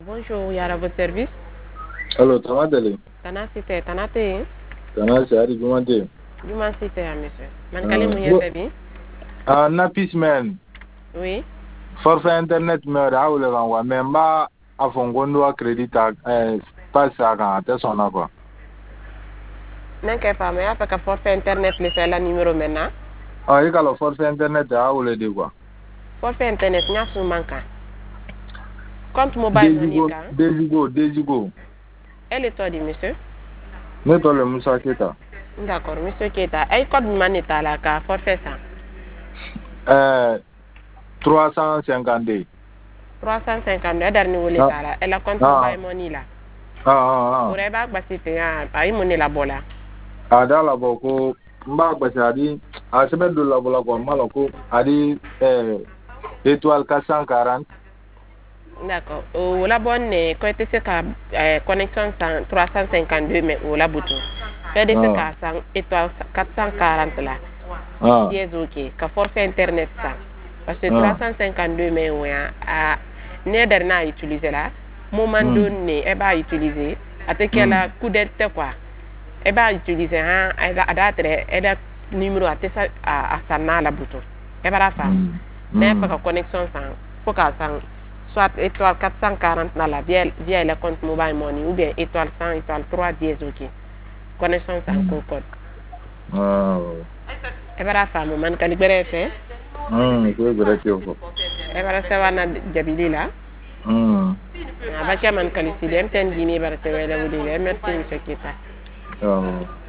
Bonjour, Yara, votre service. Allo, tamadele. Tana site, tana te. Tana sari jumante. Juma site ya monsieur. Man kali mu yete bi? Na pismen. Oui. Forfait internet me rawle kan wa memba afongondo a credit passe kan atesona quoi. Nan ke fa me apa ka forfait internet le c'est la numéro maintenant. Ah, il a forfait internet rawle de quoi. Forfait internet nya su manka. Compte mobile money ka. Desigo. Elle est toi dit monsieur. Ne to le Musa Keta. D'accord, monsieur Keta. Ay code manita la ka forfait ça. 352. 352 dernier wole ta la. Elle a compte mobile money la. Ore ba basite ya ay money la bola. Ada la boko mba basadi a semaine de la bola ko maloko adi étoile 440. D'accord. La bonne quand tu sais qu'à connexion 352 mais au la bouton. Fait de ce cas ça étoile 440 là. Dièse ok. Ka forfait internet ça. Parce que 352 mais ouais à n'eder na utiliser là. Moment donné elle va utiliser. À te qu'elle a coup d'être quoi. Elle va utiliser hein elle a date elle a numéro à te ça à ça na la bouton. Elle va la faire. Mais pas connexion ça. Faut qu'à ça soit étoile 440 dans la via le compte mobile money ou bien étoile 100, étoile 3 dièse ok. Connexion sans code. E bara femme man kali bere fe. Ko bere ke ko. E bara sawana jabili la. Abaka man kali sidem ten dini bara se wele wuli le merci monsieur Kita.